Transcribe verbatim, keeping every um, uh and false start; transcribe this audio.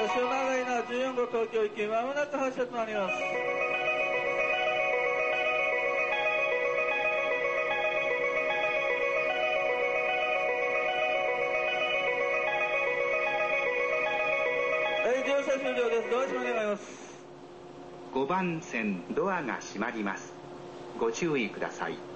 潮長いなじゅうよん号東京行き、まもなく発車となります。はい、乗車終了です。ドア閉め願います。 ごばん線ドアが閉まります。ご注意ください。